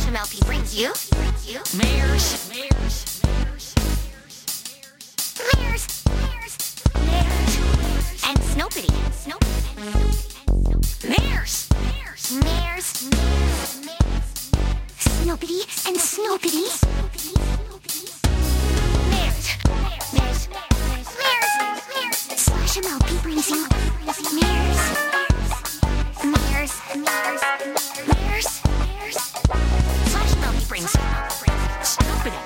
MLP brings you Mares, and Snopity. Mares, Snopity and Snopity. Mares. Slash MLP brings you Mares. Slash MLP brings you Snopity.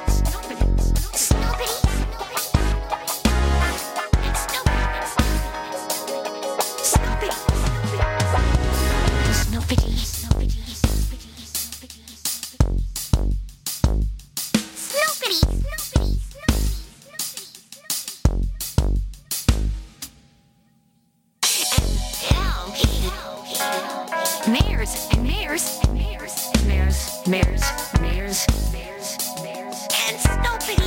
Mares, and Snopity.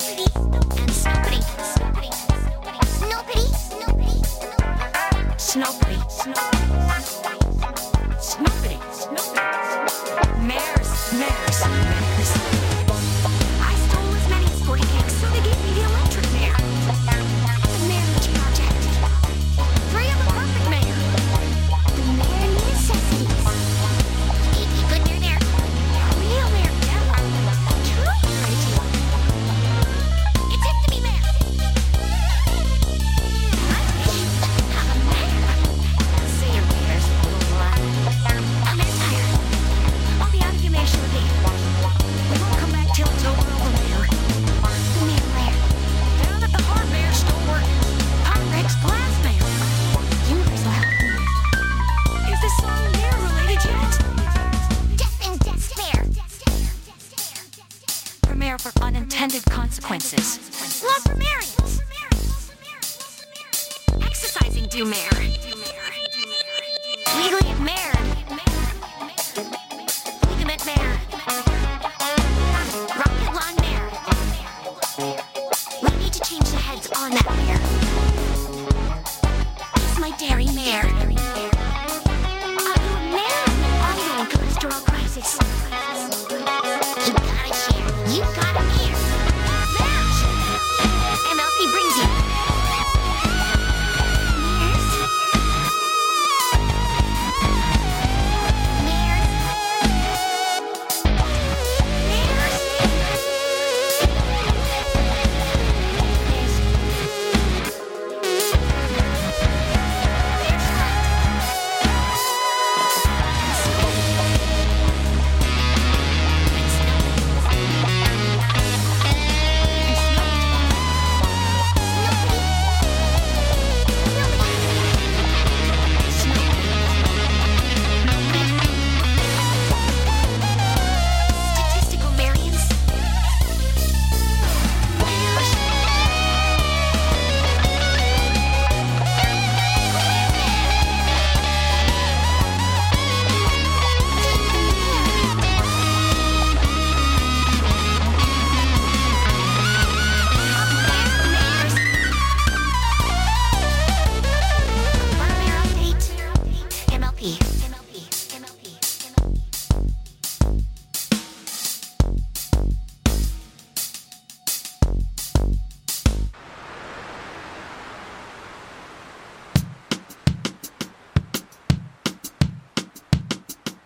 Mares. I stole as many as 40 cakes, so they gave me the electric mare. The Marriage Project. 3 of the perfect mare. The mare necessities. Good mare there. Real mare devil. True pretty. It's hip to be mare. I wish I'm a mare. See you, mares, little one. A mare tire. I'll be out of your mare shortly. We won't come back till it's over there. The mare lair. Down at the Heart Mare store. Pyrex Glass Mare. Universe Lab. Is this song mare related yet? Death and Death Mare. Prepare for unintended consequences. Love for Marians. Exercising do mare. Legally at mare. Ligament mare. Rocket lawn mare. We need to change the heads on that mare. It's my dairy mare. Are you a mare? Ongoing cholesterol crisis. You gotta share. You gotta hear. Mares. MLP brings you. Statistical Marians. Update. MLP.